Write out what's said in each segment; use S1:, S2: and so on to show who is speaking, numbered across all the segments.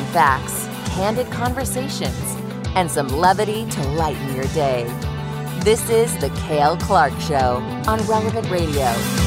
S1: facts, candid conversations, and some levity to lighten your day. This is The Cale Clark Show on Relevant Radio.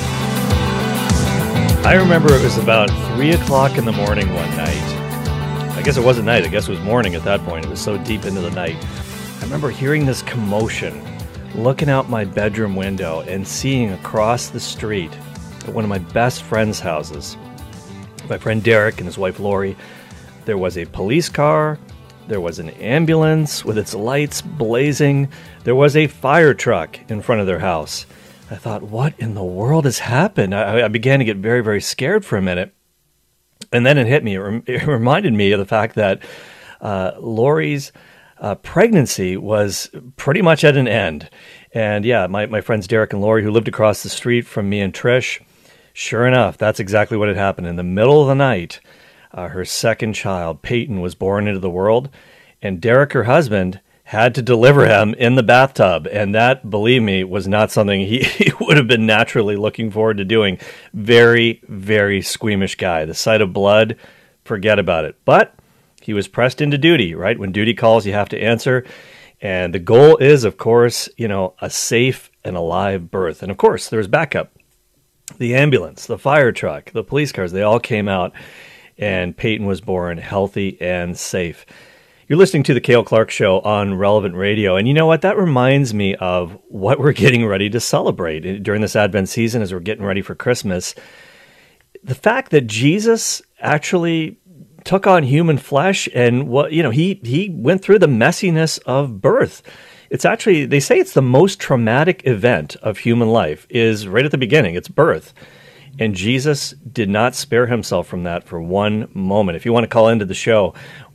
S2: I remember it was about 3 o'clock in the morning one night. I guess it wasn't night. I guess it was morning at that point. It was so deep into the night. I remember hearing this commotion, looking out my bedroom window and seeing across the street at one of my best friend's houses, my friend Derek and his wife Lori, there was a police car, there was an ambulance with its lights blazing, there was a fire truck in front of their house. I thought, what in the world has happened? I began to get very, very scared for a minute. And then it hit me. It reminded me of the fact that Lori's pregnancy was pretty much at an end. And yeah, my friends Derek and Lori, who lived across the street from me and Trish, sure enough, that's exactly what had happened. In the middle of the night, her second child, Peyton, was born into the world, and Derek, her husband, had to deliver him in the bathtub. And that, believe me, was not something he would have been naturally looking forward to doing. Very, very squeamish guy. The sight of blood, forget about it. But he was pressed into duty, right? When duty calls, you have to answer. And the goal is, of course, a safe and alive birth. And of course, there's backup. The ambulance, the fire truck, the police cars, they all came out, and Peyton was born healthy and safe. You're listening to The Cale Clark Show on Relevant Radio. And you know what? That reminds me of what we're getting ready to celebrate during this Advent season as we're getting ready for Christmas. The fact that Jesus actually took on human flesh and he went through the messiness of birth. It's actually, they say it's the most traumatic event of human life is right at the beginning. It's birth. And Jesus did not spare himself from that for one moment. If you want to call into the show,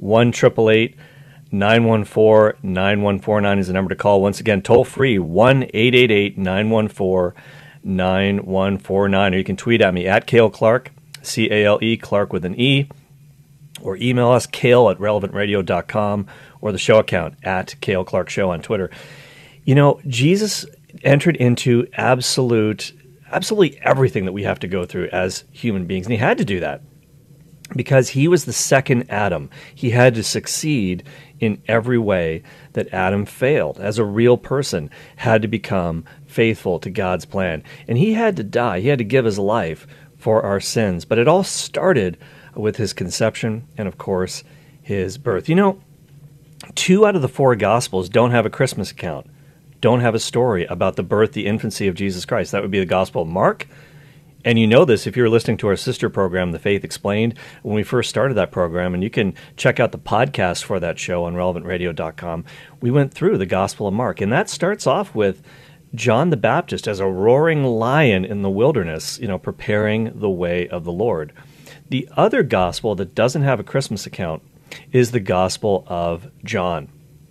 S2: 1-888-914-9149 is the number to call. Once again, toll free, 1-888-914-9149. Or you can tweet at me at Cale Clark, C-A-L-E, Clark with an E, or email us, cale@relevantradio.com, or the show account at Cale Clark Show on Twitter. Jesus entered into absolutely everything that we have to go through as human beings. And he had to do that because he was the second Adam. He had to succeed in every way that Adam failed. As a real person, had to become faithful to God's plan. And he had to die. He had to give his life for our sins. But it all started with his conception and, of course, his birth. 2 out of the 4 Gospels don't have a Christmas account, don't have a story about the birth, the infancy of Jesus Christ. That would be the Gospel of Mark. And you know this if you're listening to our sister program, The Faith Explained, when we first started that program, and you can check out the podcast for that show on relevantradio.com. We went through the Gospel of Mark, and that starts off with John the Baptist as a roaring lion in the wilderness, preparing the way of the Lord. The other gospel that doesn't have a Christmas account is the Gospel of John.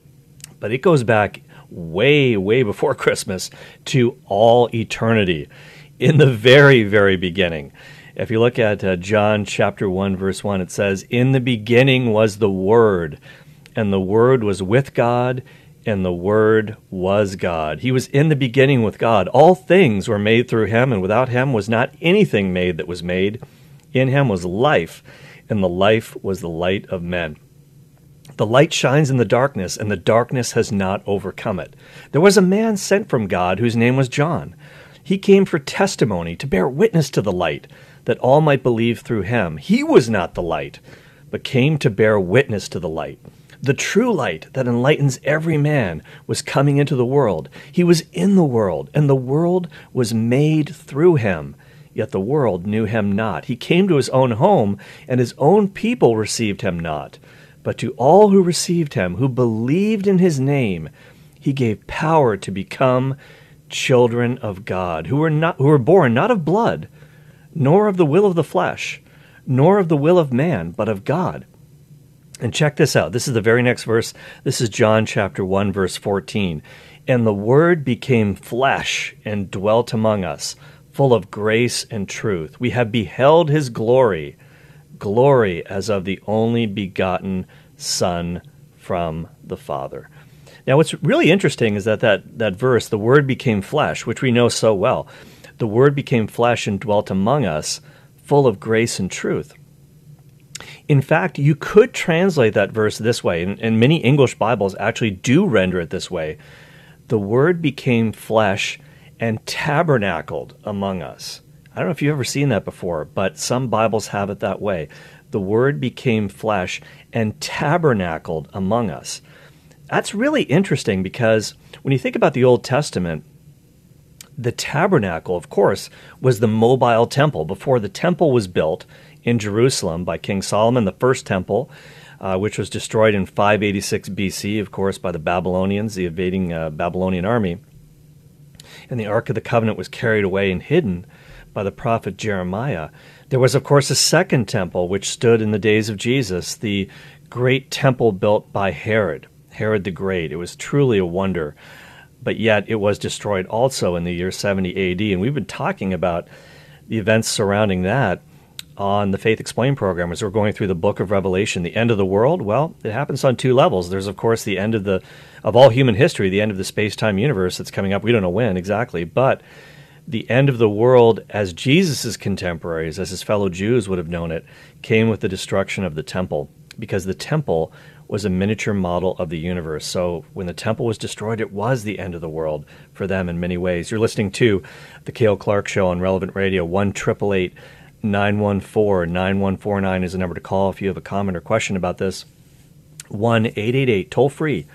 S2: But it goes back way, way before Christmas to all eternity, in the very, very beginning. If you look at John chapter 1, verse 1, it says, "In the beginning was the Word, and the Word was with God, and the Word was God. He was in the beginning with God. All things were made through him, and without him was not anything made that was made. In him was life, and the life was the light of men. The light shines in the darkness, and the darkness has not overcome it. There was a man sent from God whose name was John. He came for testimony, to bear witness to the light, that all might believe through him. He was not the light, but came to bear witness to the light. The true light that enlightens every man was coming into the world. He was in the world, and the world was made through him. Yet the world knew him not. He came to his own home, and his own people received him not. But to all who received him, who believed in his name, he gave power to become children of God, who were born not of blood, nor of the will of the flesh, nor of the will of man, but of God." And check this out. This is the very next verse. This is John chapter 1, verse 14. "And the Word became flesh and dwelt among us, full of grace and truth. We have beheld his glory, glory as of the only begotten Son from the Father." Now, what's really interesting is that verse, "the Word became flesh," which we know so well, the Word became flesh and dwelt among us, full of grace and truth. In fact, you could translate that verse this way, and many English Bibles actually do render it this way. The Word became flesh and tabernacled among us. I don't know if you've ever seen that before, but some Bibles have it that way. The Word became flesh and tabernacled among us. That's really interesting because when you think about the Old Testament, the tabernacle, of course, was the mobile temple. Before the temple was built in Jerusalem by King Solomon, the first temple, which was destroyed in 586 BC, of course, by the Babylonians, the invading Babylonian army. And the Ark of the Covenant was carried away and hidden by the prophet Jeremiah. There was, of course, a second temple, which stood in the days of Jesus, the great temple built by Herod the Great. It was truly a wonder. But yet it was destroyed also in the year 70 A.D. And we've been talking about the events surrounding that on the Faith Explained program as we're going through the book of Revelation. The end of the world, well, it happens on two levels. There's, of course, the end of all human history, the end of the space-time universe that's coming up. We don't know when exactly, but the end of the world as Jesus' contemporaries, as his fellow Jews would have known it, came with the destruction of the temple, because the temple was a miniature model of the universe. So when the temple was destroyed, it was the end of the world for them in many ways. You're listening to The Cale Clark Show on Relevant Radio. 1-888-914-9149 is the number to call if you have a comment or question about this. 1-888, toll free,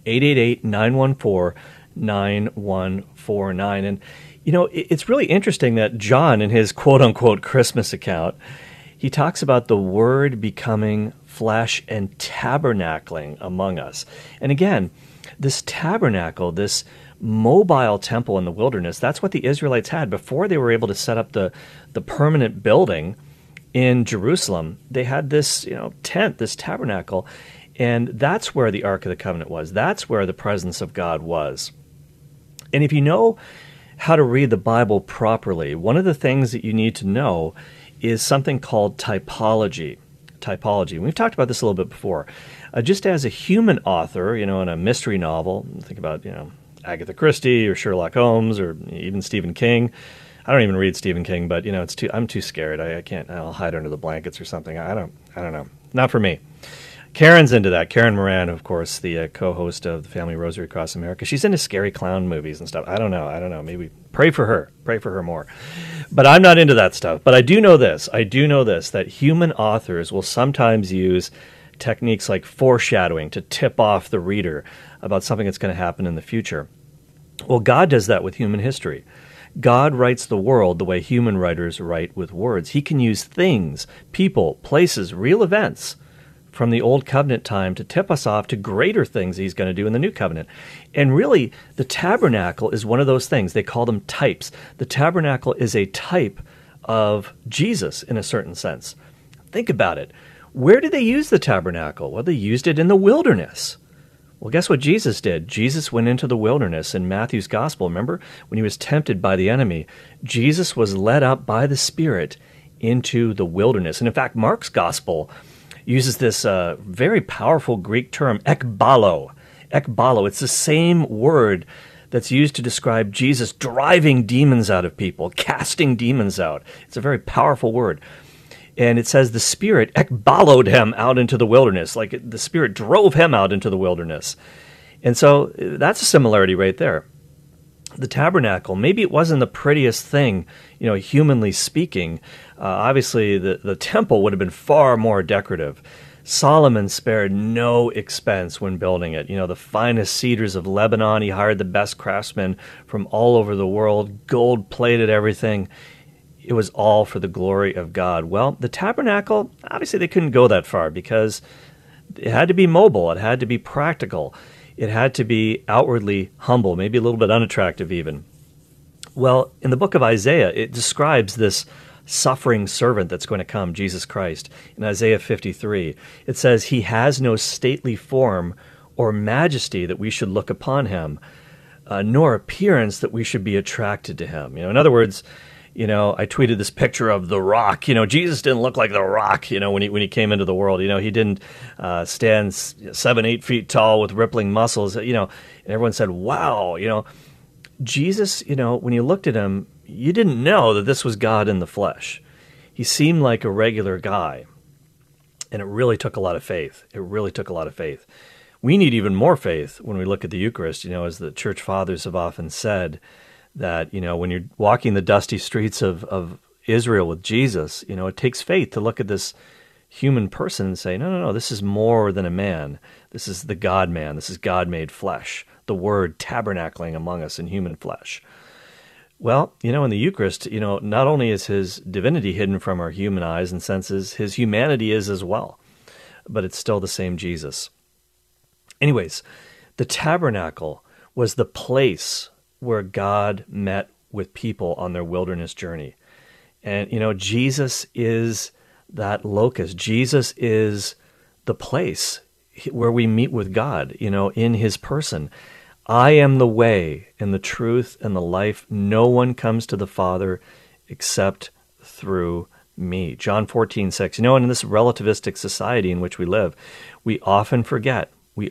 S2: 888-914-9149. And, you know, it's really interesting that John, in his quote-unquote Christmas account, he talks about the Word becoming flesh and tabernacling among us. And again, this tabernacle, this mobile temple in the wilderness, that's what the Israelites had before they were able to set up the permanent building in Jerusalem. They had this, tent, this tabernacle, and that's where the Ark of the Covenant was. That's where the presence of God was. And if you know how to read the Bible properly, one of the things that you need to know is something called typology. And we've talked about this a little bit before. Just as a human author, in a mystery novel, think about, Agatha Christie or Sherlock Holmes or even Stephen King. I don't even read Stephen King, but, I'm too scared. I can't, I'll hide under the blankets or something. I don't know. Not for me. Karen's into that. Karen Moran, of course, the co-host of the Family Rosary Across America. She's into scary clown movies and stuff. I don't know. Maybe pray for her. Pray for her more. But I'm not into that stuff. But I do know this, that human authors will sometimes use techniques like foreshadowing to tip off the reader about something that's going to happen in the future. Well, God does that with human history. God writes the world the way human writers write with words. He can use things, people, places, real events from the Old Covenant time to tip us off to greater things he's going to do in the New Covenant. And really, the tabernacle is one of those things. They call them types. The tabernacle is a type of Jesus in a certain sense. Think about it. Where did they use the tabernacle? Well, they used it in the wilderness. Well, guess what Jesus did? Jesus went into the wilderness in Matthew's gospel. Remember, when he was tempted by the enemy, Jesus was led up by the Spirit into the wilderness. And in fact, Mark's gospel uses this very powerful Greek term, ekbalo. Ekbalo, it's the same word that's used to describe Jesus driving demons out of people, casting demons out. It's a very powerful word. And it says the Spirit ekbaloed him out into the wilderness, like the Spirit drove him out into the wilderness. And so that's a similarity right there. The tabernacle, maybe it wasn't the prettiest thing, humanly speaking. Obviously, the temple would have been far more decorative. Solomon spared no expense when building it. The finest cedars of Lebanon. He hired the best craftsmen from all over the world, gold-plated everything. It was all for the glory of God. Well, the tabernacle, obviously they couldn't go that far because it had to be mobile. It had to be practical. It had to be outwardly humble, maybe a little bit unattractive even. Well, in the book of Isaiah, it describes this suffering servant that's going to come, Jesus Christ. In Isaiah 53, it says, "He has no stately form or majesty that we should look upon him, nor appearance that we should be attracted to him." In other words, I tweeted this picture of the Rock. Jesus didn't look like the Rock, when he came into the world. He didn't stand 7-8 feet tall with rippling muscles, and everyone said, wow, Jesus, when you looked at him, you didn't know that this was God in the flesh. He seemed like a regular guy. And it really took a lot of faith. It really took a lot of faith. We need even more faith when we look at the Eucharist, as the church fathers have often said, that, when you're walking the dusty streets of Israel with Jesus, it takes faith to look at this human person and say, no, this is more than a man. This is the God-man. This is God made flesh, the Word tabernacling among us in human flesh. Well, in the Eucharist, not only is his divinity hidden from our human eyes and senses, his humanity is as well, but it's still the same Jesus. Anyways, the tabernacle was the place where God met with people on their wilderness journey. And, Jesus is that locus. Jesus is the place where we meet with God, in his person. I am the way and the truth and the life. No one comes to the Father except through me. John 14:6. In this relativistic society in which we live, we often forget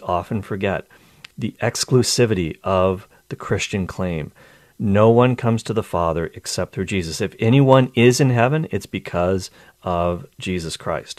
S2: the exclusivity of the Christian claim. No one comes to the Father except through Jesus. If anyone is in heaven, it's because of Jesus Christ.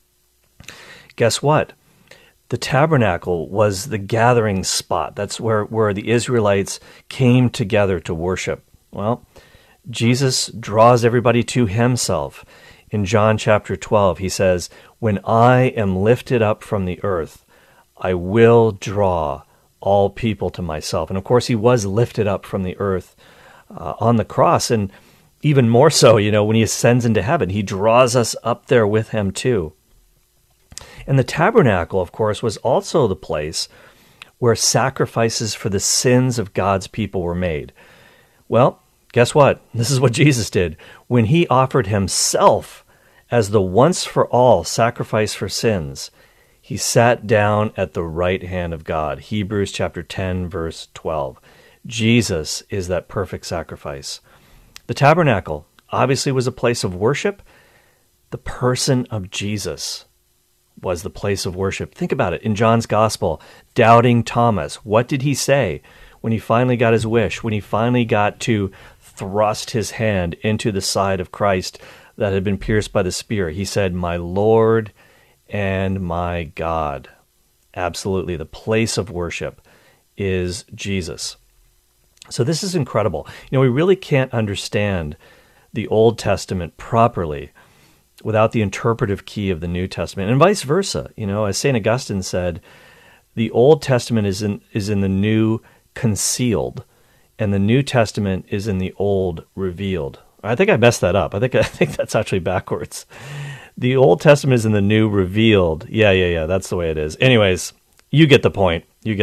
S2: Guess what? The tabernacle was the gathering spot. That's where the Israelites came together to worship. Well, Jesus draws everybody to himself. In John chapter 12, he says, "When I am lifted up from the earth, I will draw all people to myself." And of course, he was lifted up from the earth on the cross. And even more so, when he ascends into heaven, he draws us up there with him too. And the tabernacle, of course, was also the place where sacrifices for the sins of God's people were made. Well, guess what? This is what Jesus did. When he offered himself as the once-for-all sacrifice for sins, he sat down at the right hand of God. Hebrews chapter 10, verse 12. Jesus is that perfect sacrifice. The tabernacle obviously was a place of worship. The person of Jesus was the place of worship. Think about it. In John's Gospel, doubting Thomas, what did he say when he finally got his wish, when he finally got to thrust his hand into the side of Christ that had been pierced by the spear? He said, "My Lord and my God." Absolutely. The place of worship is Jesus. So this is incredible. We really can't understand the Old Testament properly without the interpretive key of the New Testament, and vice versa. As St. Augustine said, the Old Testament is in the New concealed, and the New Testament is in the Old revealed. I think I messed that up. I think that's actually backwards. The Old Testament is in the New revealed. Yeah, that's the way it is. Anyways, you get the point.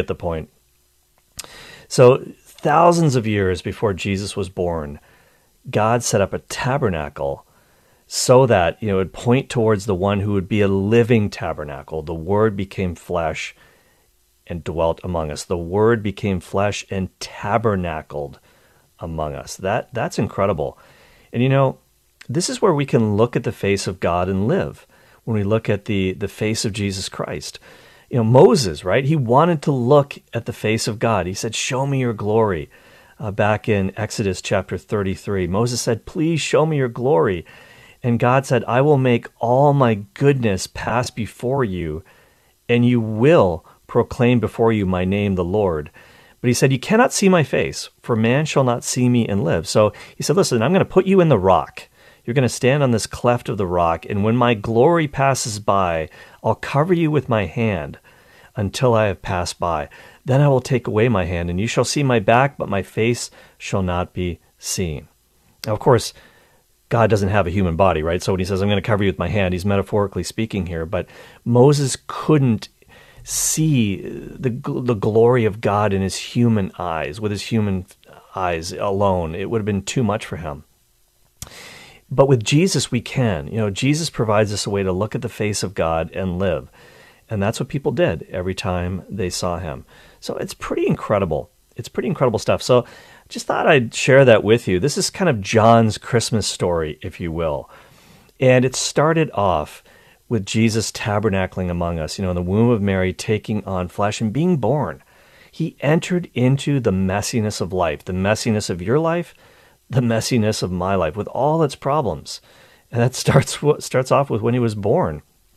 S2: So thousands of years before Jesus was born, God set up a tabernacle so that it would point towards the one who would be a living tabernacle. The Word became flesh and dwelt among us. The Word became flesh and tabernacled among us. That's incredible. And this is where we can look at the face of God and live, when we look at the face of Jesus Christ. Moses, right? He wanted to look at the face of God. He said, "Show me your glory." Back in Exodus chapter 33, Moses said, "Please show me your glory." And God said, "I will make all my goodness pass before you, and you will proclaim before you my name, the Lord." But he said, "You cannot see my face, for man shall not see me and live." So he said, "Listen, I'm going to put you in the rock. You're going to stand on this cleft of the rock, and when my glory passes by, I'll cover you with my hand until I have passed by. Then I will take away my hand, and you shall see my back, but my face shall not be seen." Now, of course, God doesn't have a human body, right? So when he says, "I'm going to cover you with my hand," he's metaphorically speaking here. But Moses couldn't see the glory of God in his human eyes, with his human eyes alone. It would have been too much for him. But with Jesus, we can. Jesus provides us a way to look at the face of God and live. And that's what people did every time they saw him. So it's pretty incredible. It's pretty incredible stuff. So just thought I'd share that with you. This is kind of John's Christmas story, if you will. And it started off with Jesus tabernacling among us, in the womb of Mary, taking on flesh and being born. He entered into the messiness of life, the messiness of your life, the messiness of my life, with all its problems. And that starts off with when he was born.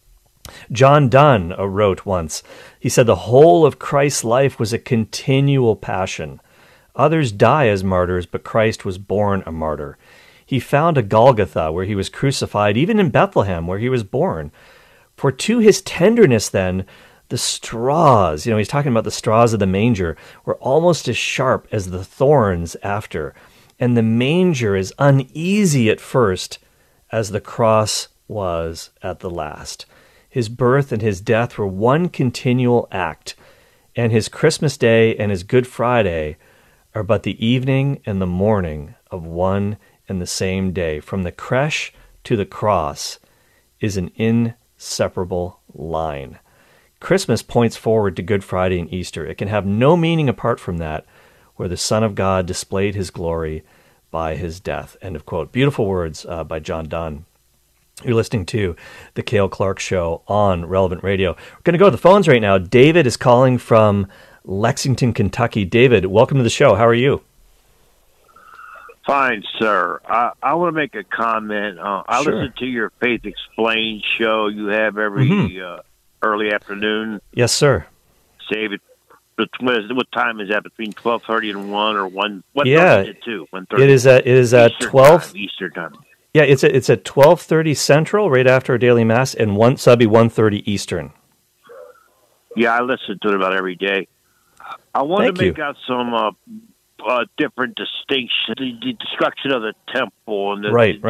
S2: John Donne wrote once, he said, the whole of Christ's life was a continual passion. Others die as martyrs, but Christ was born a martyr. He found a Golgotha where he was crucified, even in Bethlehem where he was born. For to his tenderness then, the straws, he's talking about the straws of the manger, were almost as sharp as the thorns after. And the manger is uneasy at first as the cross was at the last. His birth and his death were one continual act, and his Christmas Day and his Good Friday are but the evening and the morning of one and the same day. From the creche to the cross is an inseparable line. Christmas points forward to Good Friday and Easter. It can have no meaning apart from that, where the Son of God displayed his glory by his death. End of quote. Beautiful words by John Donne. You're listening to The Cale Clark Show on Relevant Radio. We're going to go to the phones right now. David is calling from Lexington, Kentucky. David, welcome to the show. How are you?
S3: Fine, sir. I want to make a comment. I
S2: Sure.
S3: listen to your Faith Explained show you have every early afternoon.
S2: Yes, sir.
S3: Save it. What time is that? Between 12:30 and 1 or 1? What
S2: Yeah.
S3: is it too? 1:30.
S2: It is at 12.
S3: Eastern time.
S2: Yeah, it's at 12:30 Central, right after our daily mass, and that'd be 1:30 Eastern.
S3: Yeah, I listen to it about every day. I want
S2: Thank
S3: to make
S2: you.
S3: out some different distinctions. The destruction of the temple and
S2: Right.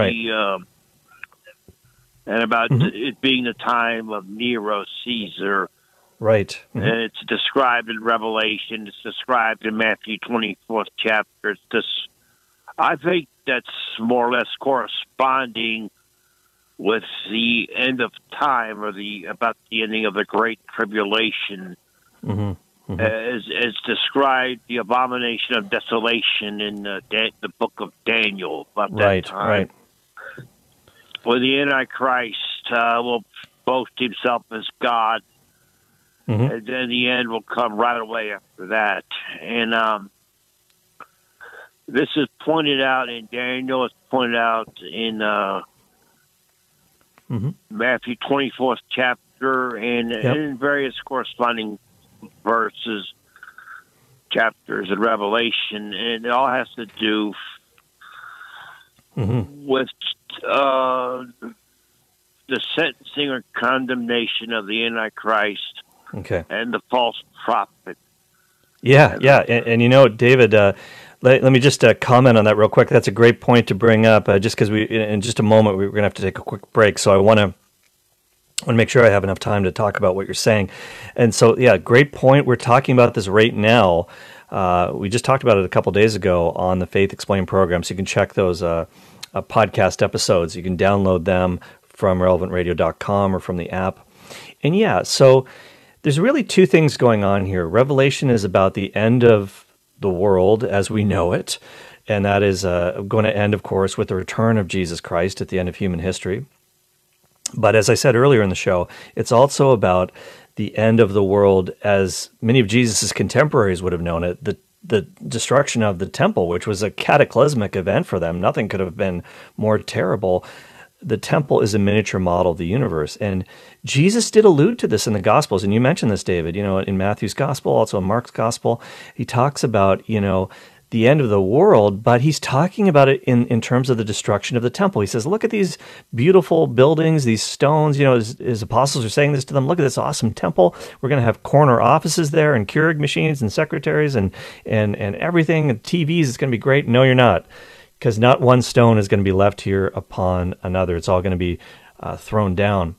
S3: and about
S2: Mm-hmm.
S3: it being the time of Nero Caesar.
S2: Right. Mhm.
S3: And it's described in Revelation. It's described in Matthew 24th chapter. I think that's more or less corresponding with the end of time, or about the ending of the Great Tribulation, as described the abomination of desolation in the book of Daniel about that time.
S2: Right.
S3: Where the Antichrist will boast himself as God.
S2: Mhm.
S3: And then the end will come right away after that. And this is pointed out in Daniel. It's pointed out in Matthew 24th chapter, and in various corresponding verses, chapters in Revelation. And it all has to do with the sentencing or condemnation of the Antichrist.
S2: Okay.
S3: And the false prophet.
S2: Yeah. And David, let me just comment on that real quick. That's a great point to bring up, just because in just a moment, we're going to have to take a quick break. So I want to make sure I have enough time to talk about what you're saying. And so, yeah, great point. We're talking about this right now. We just talked about it a couple days ago on the Faith Explained program, so you can check those podcast episodes. You can download them from relevantradio.com or from the app. And yeah, so there's really two things going on here. Revelation is about the end of the world as we know it, and that is going to end, of course, with the return of Jesus Christ at the end of human history. But as I said earlier in the show, it's also about the end of the world as many of Jesus' contemporaries would have known it, the destruction of the temple, which was a cataclysmic event for them. Nothing could have been more terrible. The temple is a miniature model of the universe. And Jesus did allude to this in the Gospels. And you mentioned this, David, in Matthew's Gospel, also in Mark's Gospel. He talks about, the end of the world, but he's talking about it in terms of the destruction of the temple. He says, look at these beautiful buildings, these stones. His apostles are saying this to them. Look at this awesome temple. We're going to have corner offices there and Keurig machines and secretaries and everything and TVs. It's going to be great. No, you're not. Because not one stone is going to be left here upon another. It's all going to be thrown down.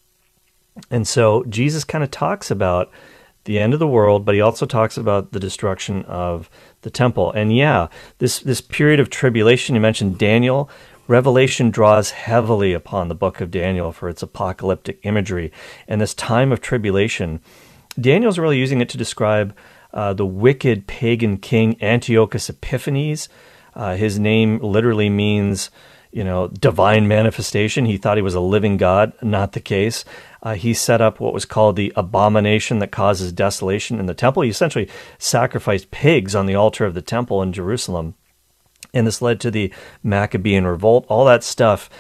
S2: And so Jesus kind of talks about the end of the world, but he also talks about the destruction of the temple. And yeah, this period of tribulation, you mentioned Daniel. Revelation draws heavily upon the book of Daniel for its apocalyptic imagery. And this time of tribulation, Daniel's really using it to describe the wicked pagan king Antiochus Epiphanes. His name literally means, divine manifestation. He thought he was a living God. Not the case. He set up what was called the abomination that causes desolation in the temple. He essentially sacrificed pigs on the altar of the temple in Jerusalem. And this led to the Maccabean revolt, all that stuff.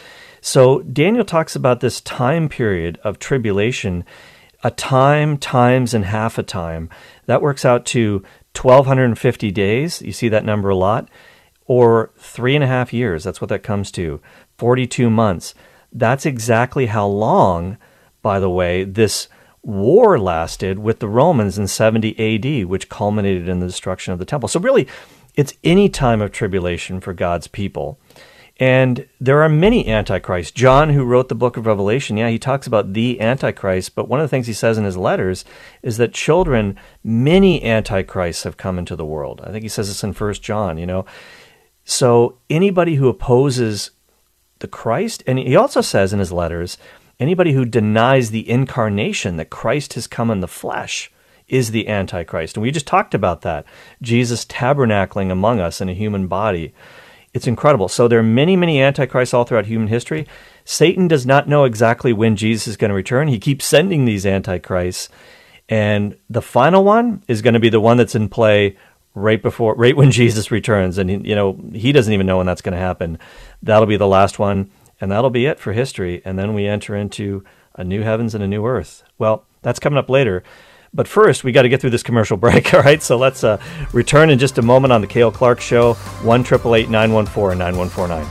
S2: So Daniel talks about this time period of tribulation, a time, times, and half a time. That works out to 1,250 days. You see that number a lot. Or 3.5 years. That's what that comes to. 42 months. That's exactly how long, by the way, this war lasted with the Romans in 70 AD, which culminated in the destruction of the temple. So really, it's any time of tribulation for God's people. And there are many antichrists. John, who wrote the book of Revelation, he talks about the Antichrist, but one of the things he says in his letters is that many antichrists have come into the world. I think he says this in 1 John, So anybody who opposes the Christ, and he also says in his letters, anybody who denies the incarnation, that Christ has come in the flesh, is the Antichrist. And we just talked about that. Jesus tabernacling among us in a human body. It's incredible. So there are many, many Antichrists all throughout human history. Satan does not know exactly when Jesus is going to return. He keeps sending these Antichrists. And the final one is going to be the one that's in play right when Jesus returns. And he doesn't even know when that's going to happen. That'll be the last one. And that'll be it for history. And then we enter into a new heavens and a new earth. Well, that's coming up later. But first, we got to get through this commercial break, all right? So let's return in just a moment on the Cale Clark Show, 1-888-914-9149.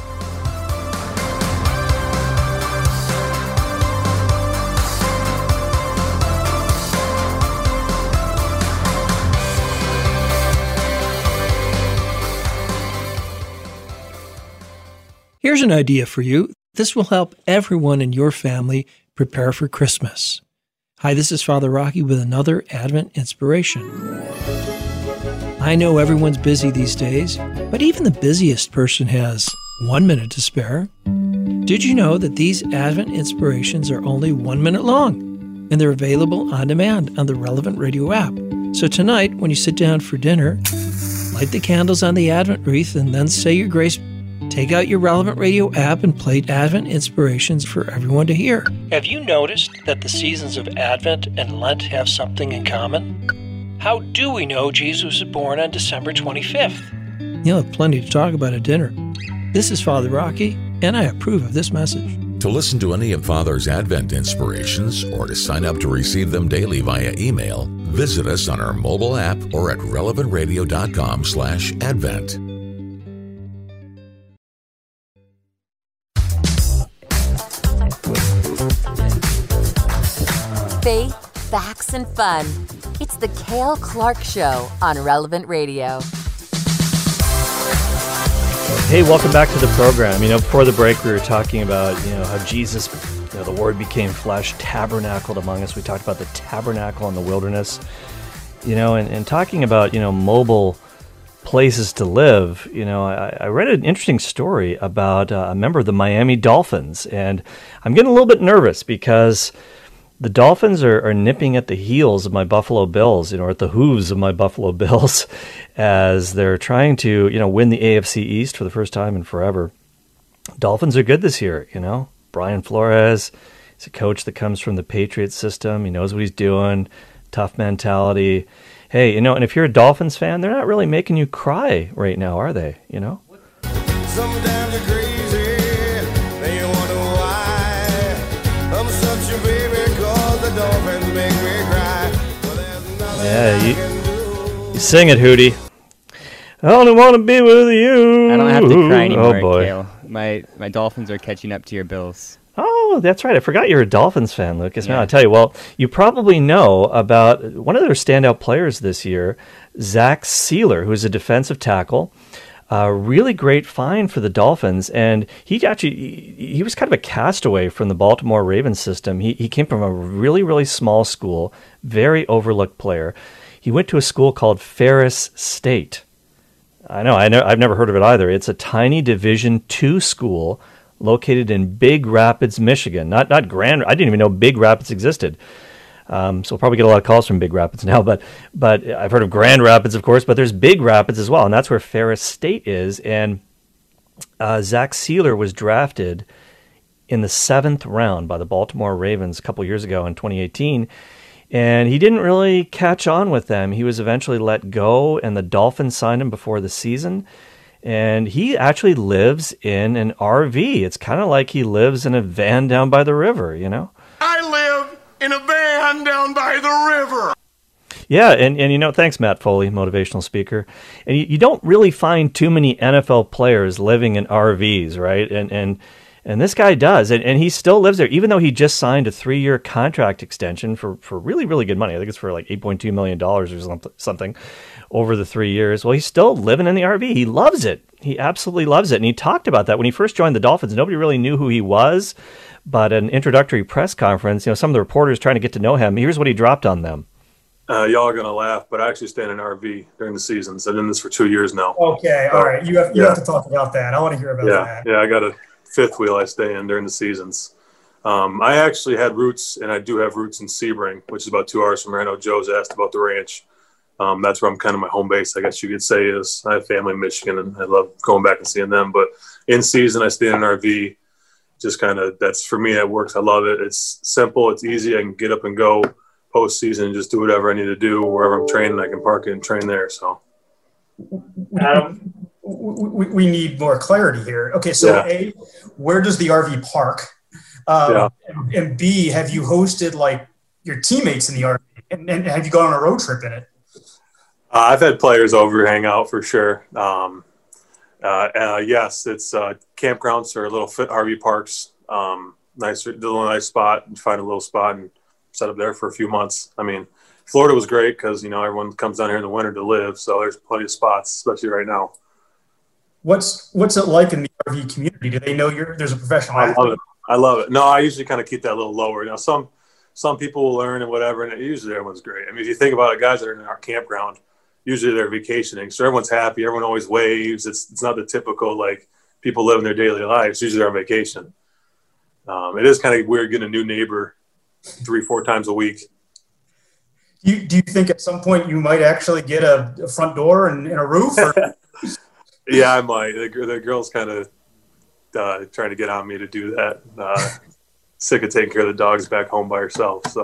S4: Here's an idea for you. This will help everyone in your family prepare for Christmas. Hi, this is Father Rocky with another Advent inspiration. I know everyone's busy these days, but even the busiest person has 1 minute to spare. Did you know that these Advent inspirations are only 1 minute long, and they're available on demand on the Relevant Radio app? So tonight, when you sit down for dinner, light the candles on the Advent wreath and then say your grace. Take out your Relevant Radio app and play Advent inspirations for everyone to hear. Have you noticed that the seasons of Advent and Lent have something in common? How do we know Jesus was born on December 25th? You'll have plenty to talk about at dinner. This is Father Rocky, and I approve of this message.
S5: To listen to any of Father's Advent inspirations or to sign up to receive them daily via email, visit us on our mobile app or at relevantradio.com/Advent.
S1: Faith, facts, and fun. It's the Cale Clark Show on Relevant Radio.
S2: Hey, welcome back to the program. Before the break, we were talking about, how Jesus, the Word became flesh, tabernacled among us. We talked about the tabernacle in the wilderness, and talking about, mobile places to live. I read an interesting story about a member of the Miami Dolphins, and I'm getting a little bit nervous because the Dolphins are nipping at the heels of my Buffalo Bills, or at the hooves of my Buffalo Bills, as they're trying to, win the AFC East for the first time in forever. Dolphins are good this year, Brian Flores, he's a coach that comes from the Patriots system. He knows what he's doing, tough mentality. Hey, and if you're a Dolphins fan, they're not really making you cry right now, are they?
S6: Sometimes you're crazy, then you wonder why. I'm such a baby, cause the Dolphins make me cry. Well, there's nothing I can do.
S2: You sing it, Hootie. I only want to be with you.
S7: I don't have to cry anymore,
S2: oh boy.
S7: Cale. My Dolphins are catching up to your Bills.
S2: Oh, that's right. I forgot you're a Dolphins fan, Lucas.
S7: Yeah.
S2: Now, I'll tell you, well, you probably know about one of their standout players this year, Zach Sealer, who's a defensive tackle. Really great find for the Dolphins, and he was kind of a castaway from the Baltimore Ravens system. He came from a really, really small school, very overlooked player. He went to a school called Ferris State. I've never heard of it either. It's a tiny Division II school located in Big Rapids, Michigan. Not Grand. I didn't even know Big Rapids existed. So we'll probably get a lot of calls from Big Rapids now. But I've heard of Grand Rapids, of course. But there's Big Rapids as well, and that's where Ferris State is. And Zach Sealer was drafted in the 7th round by the Baltimore Ravens a couple years ago in 2018. And he didn't really catch on with them. He was eventually let go, and the Dolphins signed him before the season. And he actually lives in an RV. It's kind of like he lives in a van down by the river, you know?
S8: I live in a van down by the river.
S2: Yeah, and you know, thanks, Matt Foley, motivational speaker. And you don't really find too many NFL players living in RVs, right? And this guy does, and he still lives there, even though he just signed a 3-year contract extension for really, really good money. I think it's for like $8.2 million or something over the 3 years. Well, he's still living in the RV. He loves it. He absolutely loves it. And he talked about that when he first joined the Dolphins. Nobody really knew who he was, but an introductory press conference, you know, some of the reporters trying to get to know him, here's what he dropped on them.
S9: Y'all are going to laugh, but I actually stay in an RV during the seasons. I've been in this for 2 years now.
S10: Okay, all right. You have to talk about that. I want to hear about that.
S9: Yeah, I got a fifth wheel I stay in during the seasons. I actually had roots, and I do have roots in Sebring, which is about 2 hours from here. I know Joe's asked about the ranch. That's where I'm kind of my home base, I guess you could say, is. I have family in Michigan, and I love going back and seeing them. But in season, I stay in an RV. Just kind of, that's, for me, that works. I love it. It's simple. It's easy. I can get up and go postseason and just do whatever I need to do. Wherever I'm training, I can park it and train there. So
S10: we need more clarity here. Okay, so A, where does the RV park? And B, have you hosted like your teammates in the RV? And have you gone on a road trip in it?
S9: I've had players over, hang out for sure. Yes, it's campgrounds or little fit RV parks. Nice spot, and find a little spot and set up there for a few months. I mean, Florida was great because, you know, everyone comes down here in the winter to live. So there's plenty of spots, especially right now.
S10: What's it like in the RV community? Do they know there's a professional athlete?
S9: I love it. No, I usually kind of keep that a little lower. Now, some people will learn and whatever, and usually everyone's great. I mean, if you think about it, guys that are in our campground, usually they're vacationing. So everyone's happy. Everyone always waves. It's not the typical, like, people living their daily lives. Usually they're on vacation. It is kind of weird getting a new neighbor 3-4 times a week.
S10: Do you think at some point you might actually get a front door and a roof? Or?
S9: Yeah, I might. The girl's kind of trying to get on me to do that. Sick of taking care of the dogs back home by herself. So.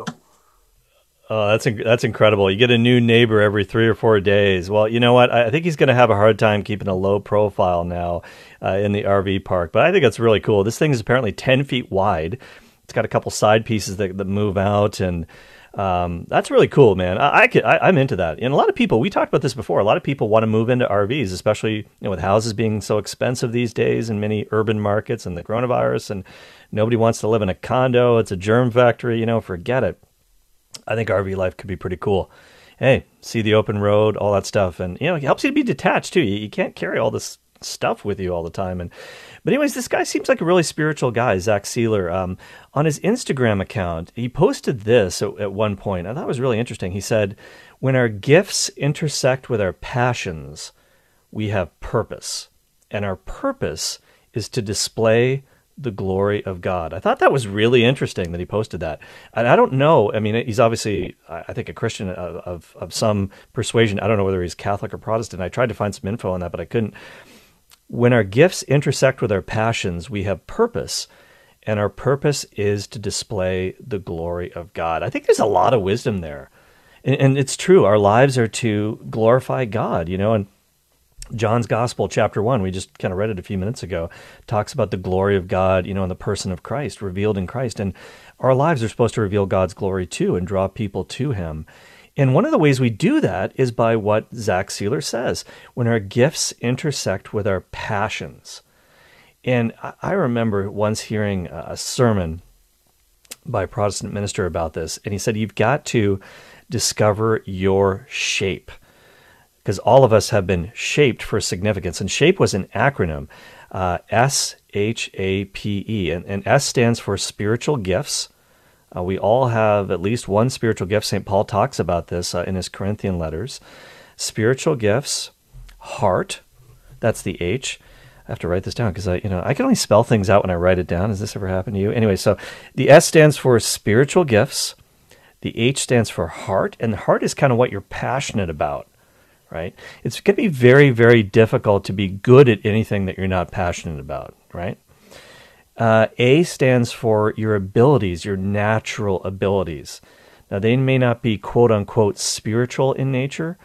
S2: Oh, that's incredible. You get a new neighbor every 3 or 4 days. Well, you know what? I think he's going to have a hard time keeping a low profile now in the RV park. But I think it's really cool. This thing is apparently 10 feet wide. It's got a couple side pieces that move out, and that's really cool, man. I'm into that. And a lot of people, we talked about this before, a lot of people want to move into RVs, especially, you know, with houses being so expensive these days in many urban markets and the coronavirus, and nobody wants to live in a condo. It's a germ factory, you know, forget it. I think RV life could be pretty cool. Hey, see the open road, all that stuff. And, you know, it helps you to be detached, too. You can't carry all this stuff with you all the time. But anyways, this guy seems like a really spiritual guy, Zach Sealer. On his Instagram account, he posted this at one point. I thought it was really interesting. He said, when our gifts intersect with our passions, we have purpose. And our purpose is to display the glory of God. I thought that was really interesting that he posted that. And I don't know. I mean, he's obviously, I think, a Christian of some persuasion. I don't know whether he's Catholic or Protestant. I tried to find some info on that, but I couldn't. When our gifts intersect with our passions, we have purpose, and our purpose is to display the glory of God. I think there's a lot of wisdom there. And it's true. Our lives are to glorify God, you know, and John's Gospel, chapter 1, we just kind of read it a few minutes ago, talks about the glory of God, you know, in the person of Christ, revealed in Christ. And our lives are supposed to reveal God's glory too and draw people to him. And one of the ways we do that is by what Zach Sealer says, when our gifts intersect with our passions. And I remember once hearing a sermon by a Protestant minister about this, and he said, you've got to discover your shape. Because all of us have been shaped for significance. And SHAPE was an acronym, SHAPE. And S stands for spiritual gifts. We all have at least one spiritual gift. St. Paul talks about this in his Corinthian letters. Spiritual gifts, heart, that's the H. I have to write this down because I can only spell things out when I write it down. Has this ever happened to you? Anyway, so the S stands for spiritual gifts. The H stands for heart. And the heart is kind of what you're passionate about. Right? It's going to be very, very difficult to be good at anything that you're not passionate about, right? A stands for your abilities, your natural abilities. Now, they may not be quote-unquote spiritual in nature,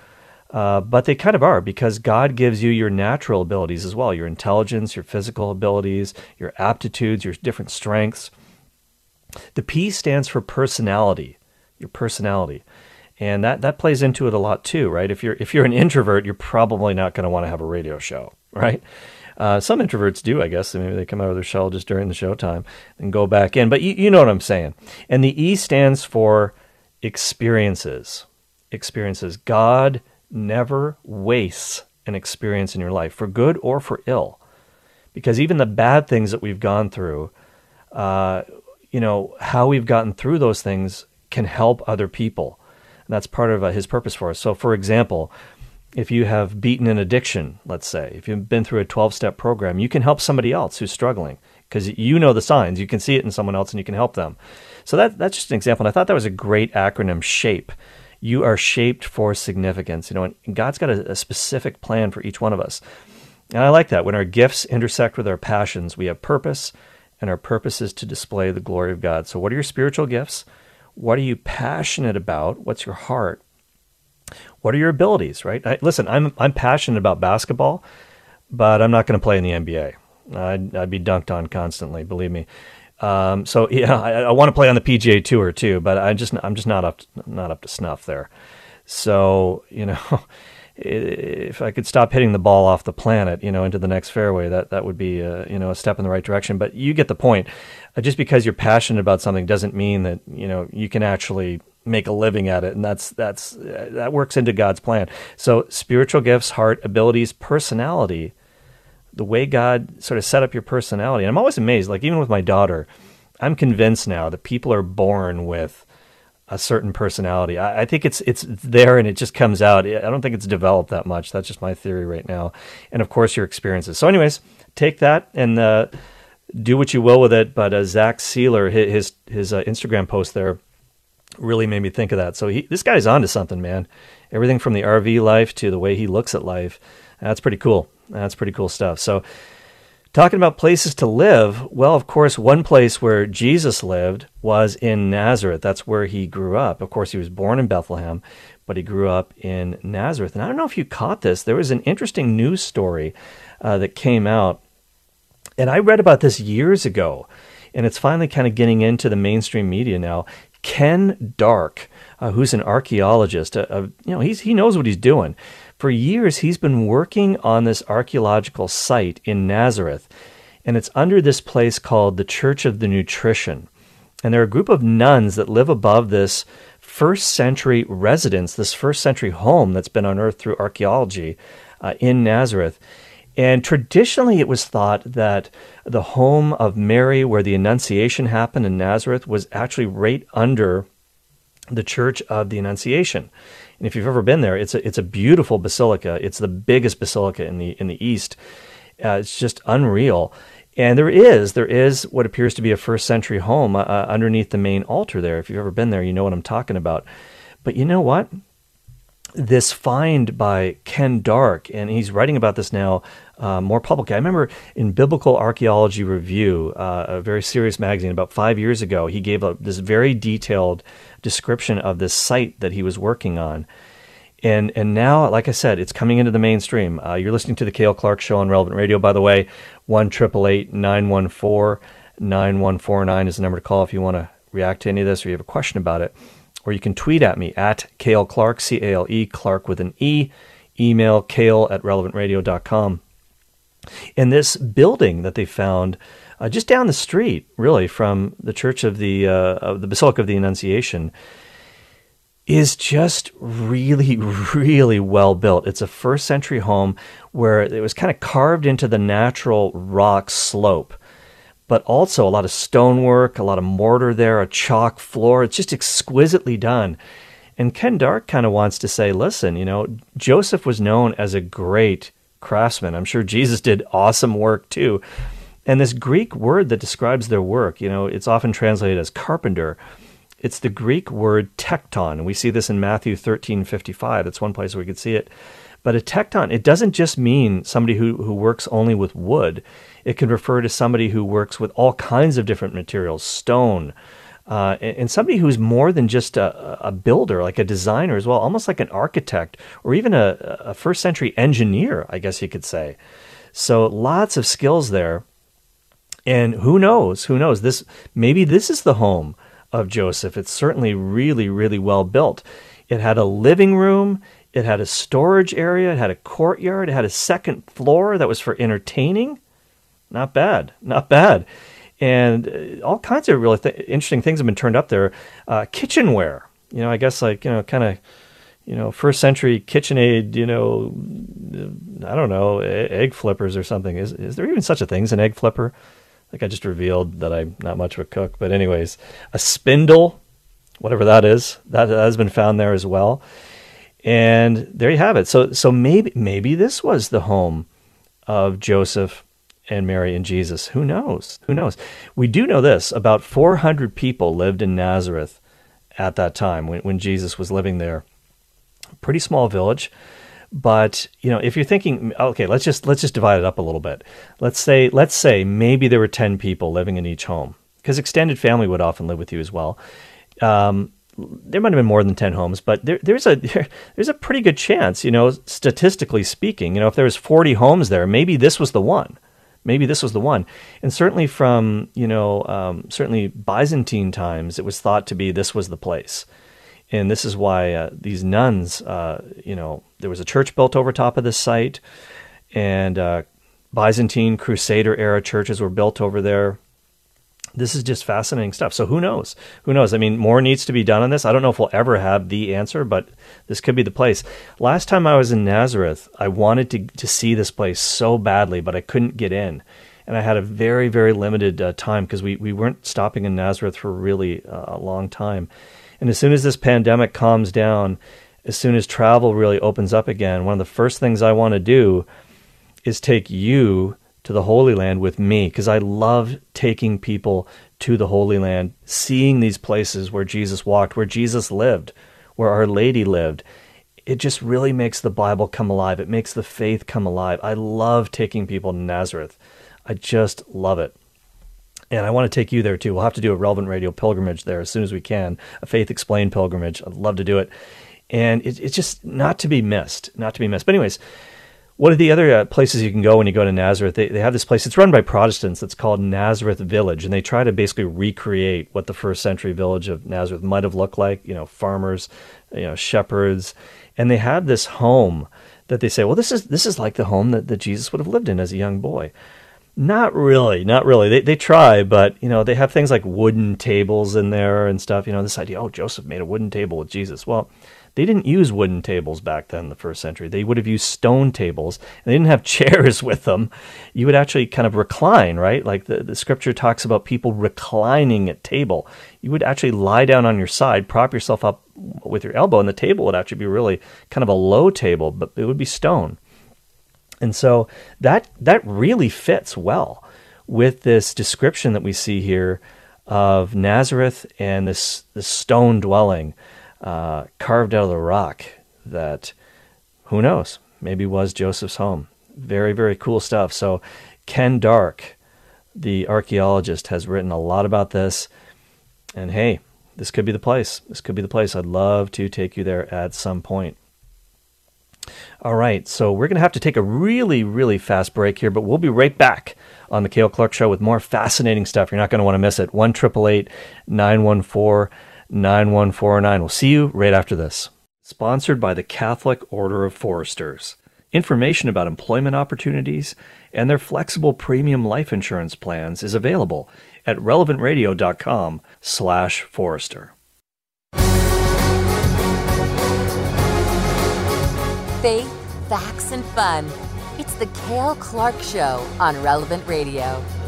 S2: But they kind of are, because God gives you your natural abilities as well, your intelligence, your physical abilities, your aptitudes, your different strengths. The P stands for personality, your personality. And that plays into it a lot too, right? If you're an introvert, you're probably not going to want to have a radio show, right? Some introverts do, I guess. Maybe they come out of their shell just during the showtime and go back in. But you know what I'm saying. And the E stands for experiences. Experiences. God never wastes an experience in your life, for good or for ill. Because even the bad things that we've gone through, how we've gotten through those things can help other people. And that's part of his purpose for us. So, for example, if you have beaten an addiction, let's say, if you've been through a 12-step program, you can help somebody else who's struggling because you know the signs. You can see it in someone else and you can help them. So that's just an example. And I thought that was a great acronym, SHAPE. You are shaped for significance. And God's got a specific plan for each one of us. And I like that. When our gifts intersect with our passions, we have purpose, and our purpose is to display the glory of God. So what are your spiritual gifts? What are you passionate about? What's your heart? What are your abilities, right? Listen, I'm passionate about basketball, but I'm not going to play in the NBA. I'd be dunked on constantly, believe me. So yeah, I want to play on the PGA Tour too, but I'm just not up to snuff there. So if I could stop hitting the ball off the planet, into the next fairway, that would be a step in the right direction. But you get the point. Just because you're passionate about something doesn't mean that you can actually make a living at it, and that works into God's plan. So spiritual gifts, heart, abilities, personality, the way God sort of set up your personality. And I'm always amazed, like even with my daughter, I'm convinced now that people are born with a certain personality. I think it's there and it just comes out. I don't think it's developed that much. That's just my theory right now. And of course, your experiences. So anyways, take that and do what you will with it. But Zach Sealer, his Instagram post there really made me think of that. So this guy's onto something, man. Everything from the RV life to the way he looks at life. That's pretty cool. That's pretty cool stuff. So talking about places to live, well, of course, one place where Jesus lived was in Nazareth. That's where he grew up. Of course, he was born in Bethlehem, but he grew up in Nazareth. And I don't know if you caught this. There was an interesting news story that came out, and I read about this years ago, and it's finally kind of getting into the mainstream media now. Ken Dark, who's an archaeologist, he knows what he's doing. For years, he's been working on this archaeological site in Nazareth, and it's under this place called the Church of the Nutrition. And there are a group of nuns that live above this first-century residence, this first-century home that's been unearthed through archaeology in Nazareth. And traditionally, it was thought that the home of Mary, where the Annunciation happened in Nazareth, was actually right under the Church of the Annunciation. And if you've ever been there, it's a beautiful basilica. It's the biggest basilica in the East. It's just unreal. And there is what appears to be a first-century home underneath the main altar there. If you've ever been there, you know what I'm talking about. But you know what? This find by Ken Dark, and he's writing about this now more publicly. I remember in Biblical Archaeology Review, a very serious magazine, about 5 years ago, he gave this very detailed description of this site that he was working on. And now, like I said, it's coming into the mainstream. You're listening to the Cale Clark Show on Relevant Radio, by the way. 1-888-914-9149 is the number to call if you want to react to any of this or you have a question about it. Or you can tweet at me at Cale Clark, C-A-L-E, Clark with an E. Email cale@relevantradio.com. And this building that they found just down the street, really, from the Church of the Basilica of the Annunciation, is just really, really well built. It's a first-century home where it was kind of carved into the natural rock slope, but also a lot of stonework, a lot of mortar there, a chalk floor. It's just exquisitely done. And Ken Dark kind of wants to say, listen, Joseph was known as a great craftsman. I'm sure Jesus did awesome work too. And this Greek word that describes their work, it's often translated as carpenter. It's the Greek word tekton. And we see this in Matthew 13:55. That's one place where we could see it. But a tekton, it doesn't just mean somebody who works only with wood. It can refer to somebody who works with all kinds of different materials, stone, and somebody who's more than just a builder, like a designer as well, almost like an architect or even a first century engineer, I guess you could say. So lots of skills there. And who knows, maybe this is the home of Joseph. It's certainly really, really well built. It had a living room, it had a storage area, it had a courtyard, it had a second floor that was for entertaining. Not bad. And all kinds of really interesting things have been turned up there. Kitchenware, I guess kind of, first century KitchenAid, I don't know, egg flippers or something. Is there even such a thing as an egg flipper? Like I just revealed that I'm not much of a cook, but anyways, a spindle, whatever that is, that has been found there as well. And there you have it. So maybe this was the home of Joseph and Mary and Jesus. Who knows? We do know this: about 400 people lived in Nazareth at that time when Jesus was living there. Pretty small village. But, if you're thinking, okay, let's just divide it up a little bit. Let's say maybe there were 10 people living in each home, because extended family would often live with you as well. There might have been more than 10 homes, but there's a pretty good chance, statistically speaking, if there was 40 homes there, maybe this was the one. And certainly from, certainly Byzantine times, it was thought to be this was the place. And this is why these nuns, there was a church built over top of this site, and Byzantine Crusader era churches were built over there. This is just fascinating stuff. So who knows? I mean, more needs to be done on this. I don't know if we'll ever have the answer, but this could be the place. Last time I was in Nazareth, I wanted to see this place so badly, but I couldn't get in. And I had a very, very limited time because we weren't stopping in Nazareth for really a long time. And as soon as this pandemic calms down, as soon as travel really opens up again, one of the first things I want to do is take you to the Holy Land with me, because I love taking people to the Holy Land, seeing these places where Jesus walked, where Jesus lived, where Our Lady lived. It just really makes the Bible come alive. It makes the faith come alive. I love taking people to Nazareth. I just love it. And I want to take you there too. We'll have to do a Relevant Radio pilgrimage there as soon as we can, a Faith Explained pilgrimage. I'd love to do it. And it's just not to be missed. But anyways, what are the other places you can go when you go to Nazareth? They have this place. It's run by Protestants. It's called Nazareth Village. And they try to basically recreate what the first century village of Nazareth might have looked like, farmers, shepherds. And they have this home that they say, well, this is like the home that Jesus would have lived in as a young boy. Not really. They try, but, they have things like wooden tables in there and stuff. This idea, Joseph made a wooden table with Jesus. Well, they didn't use wooden tables back then in the first century. They would have used stone tables, and they didn't have chairs with them. You would actually kind of recline, right? Like the scripture talks about people reclining at table. You would actually lie down on your side, prop yourself up with your elbow, and the table would actually be really kind of a low table, but it would be stone. And so that really fits well with this description that we see here of Nazareth and this stone dwelling carved out of the rock that, who knows, maybe was Joseph's home. Very, very cool stuff. So Ken Dark, the archaeologist, has written a lot about this. And hey, this could be the place. I'd love to take you there at some point. All right, so we're going to have to take a really, really fast break here, but we'll be right back on the Cale Clark Show with more fascinating stuff. You're not going to want to miss it. 1-888-914-9149. We'll see you right after this. Sponsored by the Catholic Order of Foresters. Information about employment opportunities and their flexible premium life insurance plans is available at relevantradio.com/Forester.
S1: Faith, facts, and fun. It's the Cale Clark Show on Relevant Radio.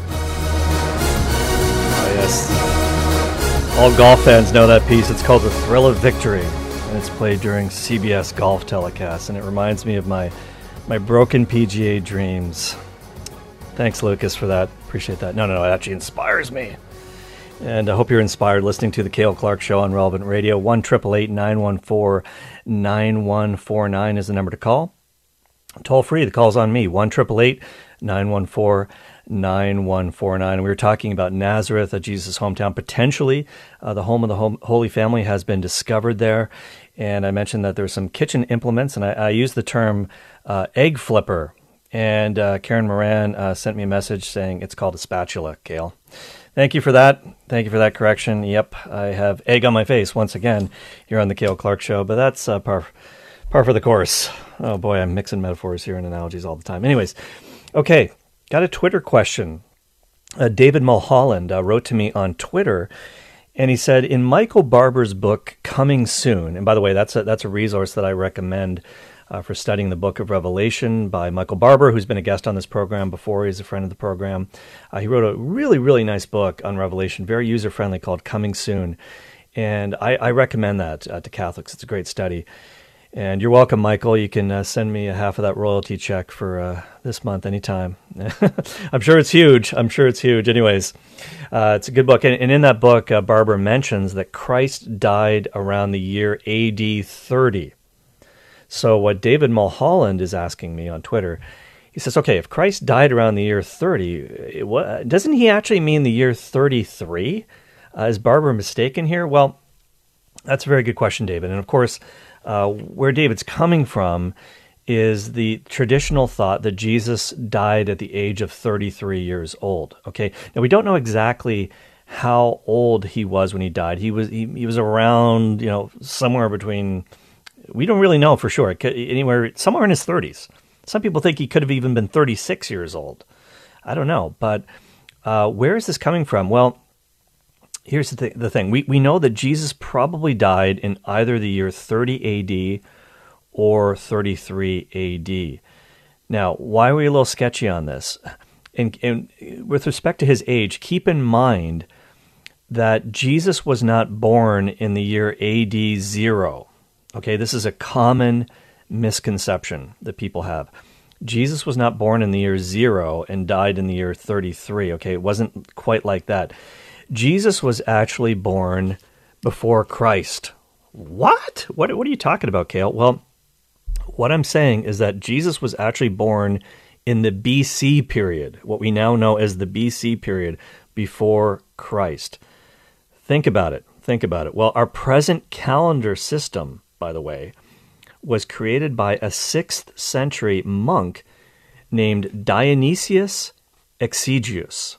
S2: Oh, yes. All golf fans know that piece. It's called The Thrill of Victory, and it's played during CBS golf telecasts, and it reminds me of my broken PGA dreams. Thanks, Lucas, for that. Appreciate that. No, it actually inspires me. And I hope you're inspired listening to the Cale Clark Show on Relevant Radio. 1-888-914-9149 is the number to call. Toll free, the call's on me. 1-888 914-9149. We were talking about Nazareth, Jesus' hometown. Potentially, the home of the Holy Family has been discovered there. And I mentioned that there were some kitchen implements, and I used the term egg flipper. And Karen Moran sent me a message saying it's called a spatula, Cale. Thank you for that. Thank you for that correction. Yep, I have egg on my face once again here on the Cale Clark Show, but that's par for the course. Oh boy, I'm mixing metaphors here and analogies all the time. Anyways, okay, got a Twitter question. David Mulholland wrote to me on Twitter, and he said, in Michael Barber's book, Coming Soon, and by the way, that's a resource that I recommend for studying the book of Revelation by Michael Barber, who's been a guest on this program before. He's a friend of the program. He wrote a really, really nice book on Revelation, very user-friendly, called Coming Soon. And I recommend that to Catholics. It's a great study. And you're welcome, Michael. You can send me a half of that royalty check for this month anytime. I'm sure it's huge. Anyways, it's a good book. And in that book, Barber mentions that Christ died around the year AD 30. So what David Mulholland is asking me on Twitter, he says, okay, if Christ died around the year 30, doesn't he actually mean the year 33? Is Barber mistaken here? Well, that's a very good question, David. And of course, where David's coming from is the traditional thought that Jesus died at the age of 33 years old. Okay, now we don't know exactly how old he was when he died. He was around, somewhere between. We don't really know for sure. Somewhere in his 30s. Some people think he could have even been 36 years old. I don't know. But where is this coming from? Well, here's the thing. We know that Jesus probably died in either the year 30 AD or 33 AD. Now, why are we a little sketchy on this? And with respect to his age, keep in mind that Jesus was not born in the year AD 0. Okay, this is a common misconception that people have. Jesus was not born in the year 0 and died in the year 33. Okay, it wasn't quite like that. Jesus was actually born before Christ. What? What are you talking about, Cale? Well, what I'm saying is that Jesus was actually born in the BC period, what we now know as the BC period, before Christ. Think about it. Well, our present calendar system, by the way, was created by a 6th century monk named Dionysius Exiguus.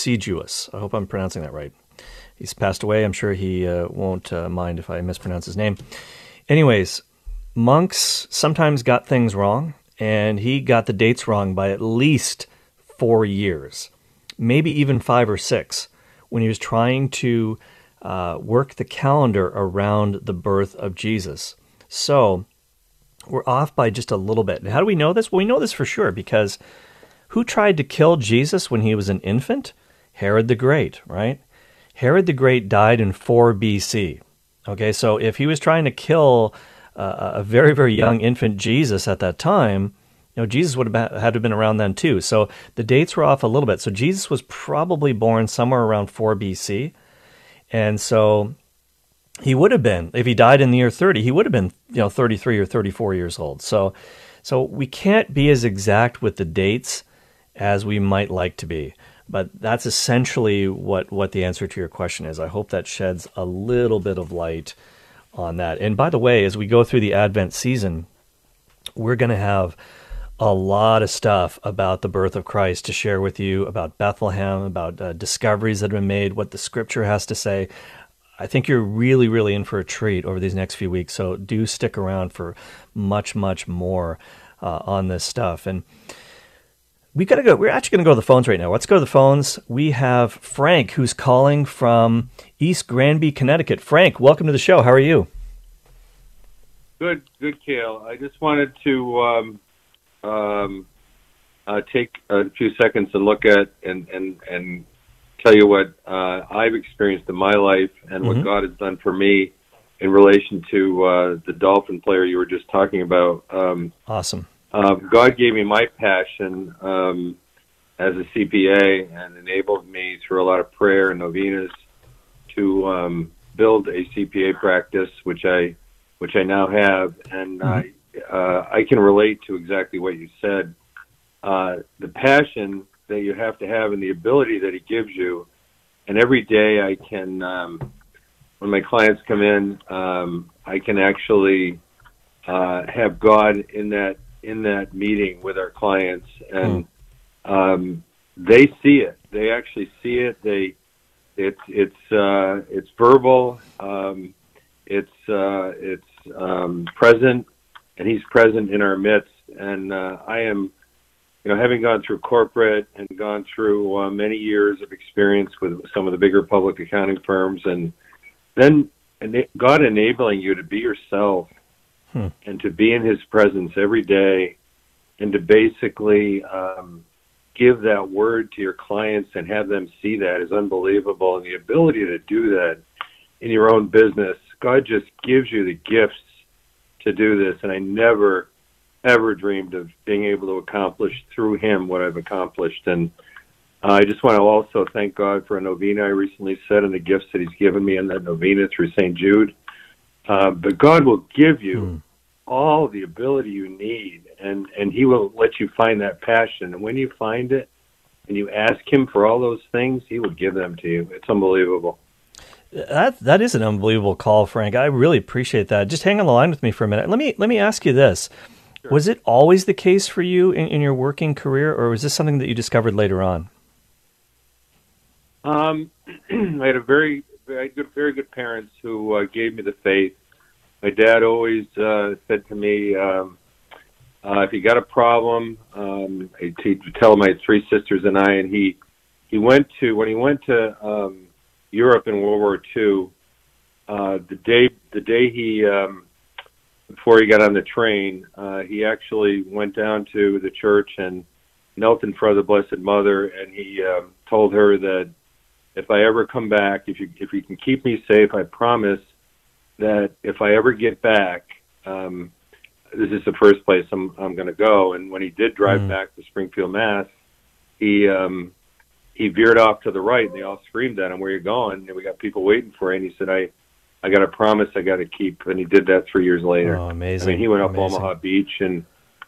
S2: I hope I'm pronouncing that right. He's passed away. I'm sure he won't mind if I mispronounce his name. Anyways, monks sometimes got things wrong, and he got the dates wrong by at least 4 years, maybe even 5 or 6, when he was trying to work the calendar around the birth of Jesus. So we're off by just a little bit. And how do we know this? Well, we know this for sure because who tried to kill Jesus when he was an infant? Herod the Great, right? Herod the Great died in 4 BC. Okay, so if he was trying to kill a very, very young infant Jesus at that time, Jesus would have had to have been around then too. So the dates were off a little bit. So Jesus was probably born somewhere around 4 BC. And so he would have been, if he died in the year 30, he would have been, 33 or 34 years old. So we can't be as exact with the dates as we might like to be. But that's essentially what the answer to your question is. I hope that sheds a little bit of light on that. And by the way, as we go through the Advent season, we're going to have a lot of stuff about the birth of Christ to share with you, about Bethlehem, about discoveries that have been made, what the Scripture has to say. I think you're really, really in for a treat over these next few weeks, so do stick around for much, much more on this stuff. And we got to go. We're actually going to go to the phones right now. Let's go to the phones. We have Frank, who's calling from East Granby, Connecticut. Frank, welcome to the show. How are you?
S11: Good, Cale. I just wanted to take a few seconds to look at and tell you what I've experienced in my life and what God has done for me in relation to the Dolphin player you were just talking about.
S2: Awesome.
S11: God gave me my passion as a CPA and enabled me through a lot of prayer and novenas to build a CPA practice, which I now have, and I can relate to exactly what you said the passion that you have to have and the ability that he gives you. And every day I can, when my clients come in, I can actually have God in that meeting with our clients, and they see it. They actually see it. It's verbal. It's present, and he's present in our midst. And I am, having gone through corporate and gone through many years of experience with some of the bigger public accounting firms, and then God enabling you to be yourself and to be in his presence every day, and to basically give that word to your clients and have them see that is unbelievable. And the ability to do that in your own business, God just gives you the gifts to do this. And I never, ever dreamed of being able to accomplish through him what I've accomplished. And I just want to also thank God for a novena I recently said, and the gifts that he's given me in that novena through St. Jude. But God will give you all the ability you need, and he will let you find that passion. And when you find it and you ask him for all those things, he will give them to you. It's unbelievable.
S2: That is an unbelievable call, Frank. I really appreciate that. Just hang on the line with me for a minute. Let me ask you this. Sure. Was it always the case for you in your working career, or was this something that you discovered later on?
S11: I had very good parents who gave me the faith. My dad always said to me, if you got a problem, he'd tell my three sisters and I, and when he went to Europe in World War II, the day he before he got on the train, he actually went down to the church and knelt in front of the Blessed Mother, and he told her that if I ever come back, if you can keep me safe, I promise that if I ever get back, this is the first place I'm going to go. And when he did drive back to Springfield, Mass, he veered off to the right, and they all screamed at him, "Where you going?" And we got people waiting for him. And he said, I got a promise I got to keep. And he did that 3 years later.
S2: Oh, amazing.
S11: I mean, he went up Omaha Beach, and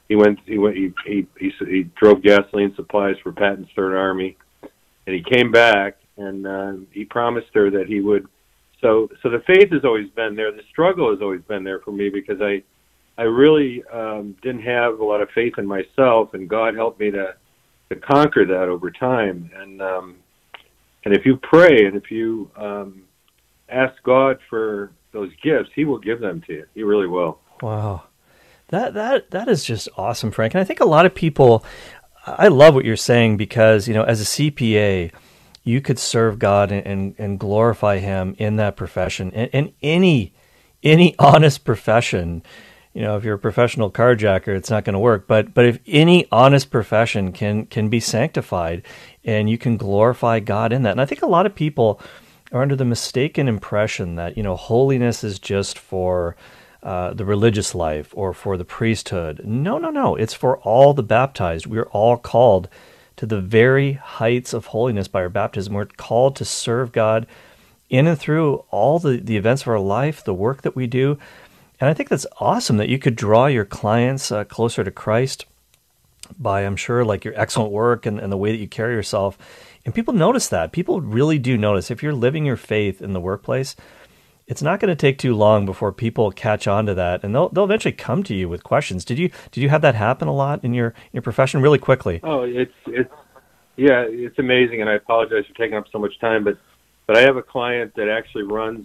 S11: he drove gasoline supplies for Patton's Third Army, and he came back, and he promised her that he would. So the faith has always been there. The struggle has always been there for me, because I really didn't have a lot of faith in myself, and God helped me to conquer that over time. And if you pray and if you ask God for those gifts, he will give them to you. He really will.
S2: Wow. That is just awesome, Frank. And I think a lot of people, I love what you're saying, because, as a CPA, you could serve God and glorify him in that profession. And any honest profession, if you're a professional carjacker, it's not going to work. But if any honest profession can be sanctified, and you can glorify God in that. And I think a lot of people are under the mistaken impression that, holiness is just for the religious life or for the priesthood. No. It's for all the baptized. We're all called to the very heights of holiness by our baptism. We're called to serve God in and through all the events of our life, the work that we do. And I think that's awesome that you could draw your clients closer to Christ by, I'm sure, like your excellent work and the way that you carry yourself. And people notice that. People really do notice. If you're living your faith in the workplace, it's not going to take too long before people catch on to that, and they'll eventually come to you with questions. Did you have that happen a lot in your profession, really quickly?
S11: Oh, it's amazing, and I apologize for taking up so much time, but I have a client that actually runs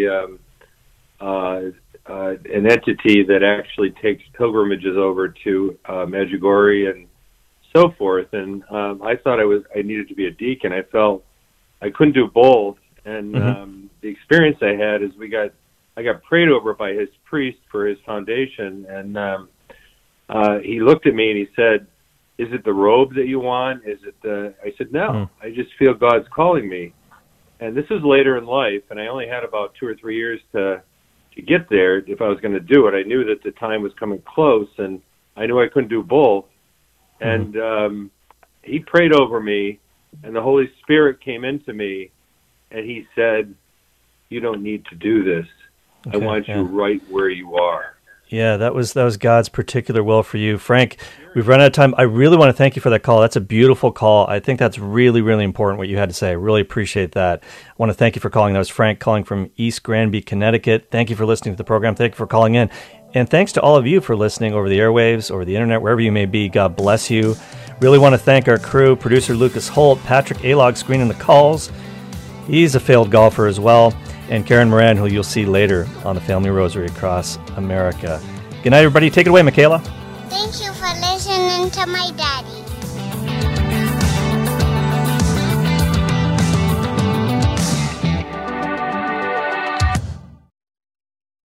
S11: an entity that actually takes pilgrimages over to Medjugorje and so forth. And I thought I needed to be a deacon. I felt I couldn't do both. And the experience I had is I got prayed over by his priest for his foundation, and he looked at me and he said, "Is it the robe that you want? Is it the?" I said, "No, I just feel God's calling me." And this was later in life, and I only had about 2 or 3 years to get there if I was going to do it. I knew that the time was coming close, and I knew I couldn't do both. And he prayed over me, and the Holy Spirit came into me, and he said, "You don't need to do this. I want you right where you are."
S2: Yeah, that was God's particular will for you. Frank, we've run out of time. I really want to thank you for that call. That's a beautiful call. I think that's really, really important what you had to say. I really appreciate that. I want to thank you for calling. That was Frank calling from East Granby, Connecticut. Thank you for listening to the program. Thank you for calling in. And thanks to all of you for listening over the airwaves, over the internet, wherever you may be. God bless you. Really want to thank our crew, producer Lucas Holt, Patrick Alog screening the calls. He's a failed golfer as well. And Karen Moran, who you'll see later on the Family Rosary across America. Good night, everybody. Take it away, Michaela.
S12: Thank you for listening to my daddy.